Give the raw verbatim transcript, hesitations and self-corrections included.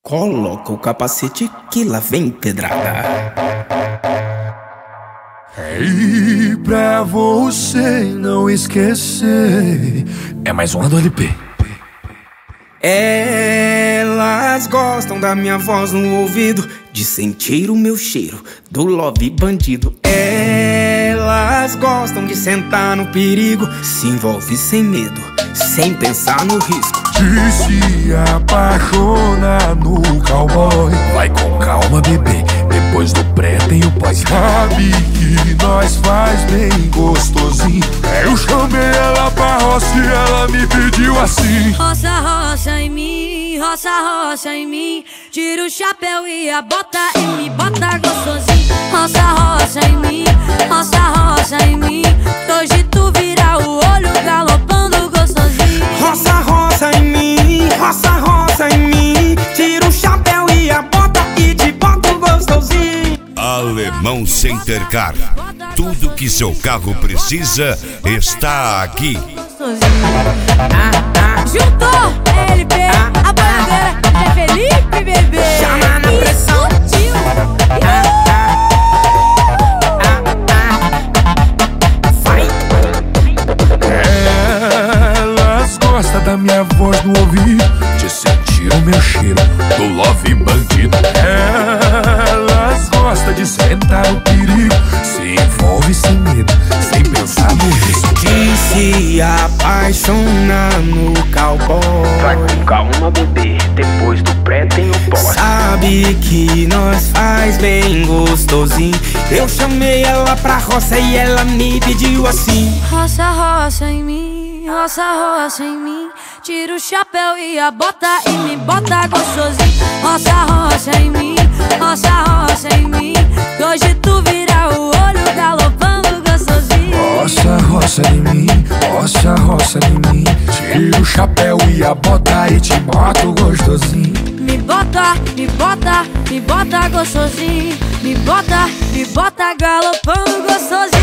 Coloca o capacete que lá vem pedrada. E pra você não esquecer, é mais uma do L P. Elas gostam da minha voz no ouvido, de sentir o meu cheiro do love bandido. Elas gostam de sentar no perigo, se envolve sem medo, sem pensar no risco. De se apaixonar no cowboy. Vai com calma, bebê, depois do pré tem o pós. Sabe que nós faz bem gostosinho. Eu chamei ela pra roça e ela me pediu assim: roça, roça em mim, roça, roça em mim. Tira o chapéu e a bota e me bota gostosinho. Roça, roça em mim, roça, roça em mim. Hoje tu vira o olho galopando gostosinho. Roça, roça em mim, roça, roça em mim. Tira o chapéu e a bota e te boto gostosinho. Alemão Centercar. Tudo que seu carro precisa está aqui. Juntou L P, a bandeira é Felipe, bebê. Chama na pressão. Elas gostam da minha voz no ouvido, de sentir o meu cheiro do love bandido. Elas gostam de sentar o perigo, se envolve sem medo, sem pensar no risco. De se apaixonar no cowboy. Vai com calma, bebê, depois do pré tem o pós. Sabe que nós faz bem gostosinho. Eu chamei ela pra roça e ela me pediu assim: roça, roça em mim, roça, roça em mim. Tira o chapéu e a bota e me bota gostosinho. Roça, roça em mim, roça, roça em mim. Hoje tu vira o olho galopando gostosinho. Roça, roça em mim, roça, roça em mim. Tira o chapéu e a bota e te boto gostosinho. Me bota, me bota, me bota gostosinho. Me bota, me bota galopando gostosinho.